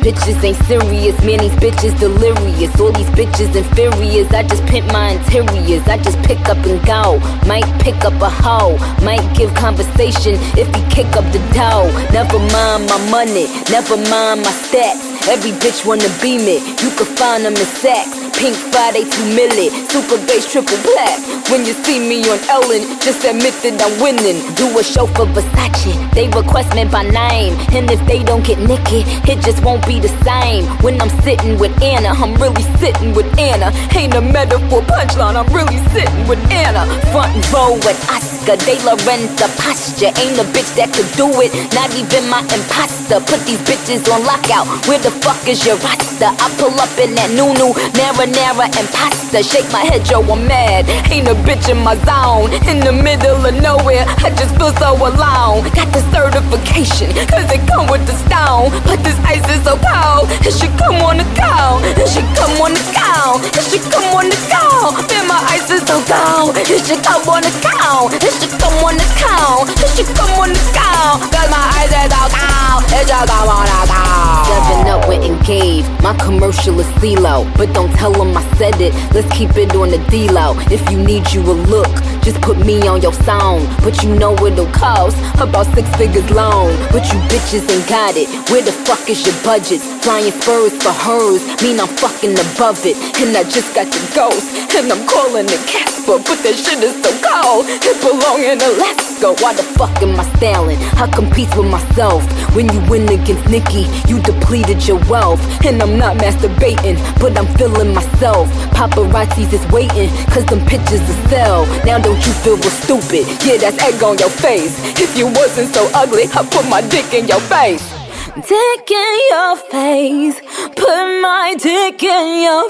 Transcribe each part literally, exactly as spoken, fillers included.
bitches ain't serious, man, these bitches delirious. All these bitches inferiors, I just pimp my interiors. I just pick up and go, might pick up a hoe, might give conversation if he kick up the dough. Never mind my money, never mind my stats. Every bitch wanna be me, you can find them in Saks. Pink Friday, two milli, super bass, triple black. When you see me on Ellen, just admit that I'm winning. Do a show for Versace, they request me by name. And if they don't get Nicki, it just won't be the same. When I'm sitting with Anna, I'm really sitting with Anna. Ain't a metaphor punchline, I'm really sitting with Anna. Front row with Oscar, De La Renta posture. Ain't a bitch that could do it, not even my imposter. Put these bitches on lockout, where the fuck is your roster? I pull up in that new-new, marinara and pasta. Shake my head, yo, I'm mad. Ain't a bitch in my zone, in the middle of nowhere, I just feel so alone. Got the certification, cause it come with the stone. But this ice is so cold, it should come on the go. It should come on the go, it should come on the go. Man, my ice is so cold, it should come on the go. It should come on the go, it should come on the go. Cause my ice is so cold, it should come on the go. Seven up went and gave, my commercial is CeeLo. But don't tell them I said it, let's keep it on the D-Low. If you need you a look, just put me on your song. But you know it'll cost about six figures long. But you bitches ain't got it, where the fuck is your budget? Flying Spurs for hers, mean I'm fucking above it. And I just got the ghost, and I'm calling it Casper. But that shit is so cold, it belong in Alaska. Why the fuck am I styling? I compete with myself. When you win against Nicki, you depleted your wealth. And I'm not masturbating, but I'm feeling myself. Paparazzis is waiting, cause them pictures are sell. Now don't you feel real stupid? Yeah, that's egg on your face. If you wasn't so ugly, I'd put my dick in your face. Dick in your face, put my dick in your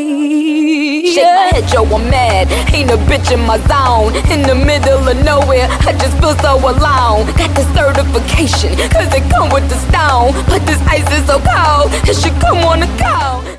face. Shake my head, yo, I'm mad. Ain't a bitch in my zone, in the middle of nowhere, I just feel so alone. Got the certification, cause it come with the stone. But this ice is so cold, it should come on the go.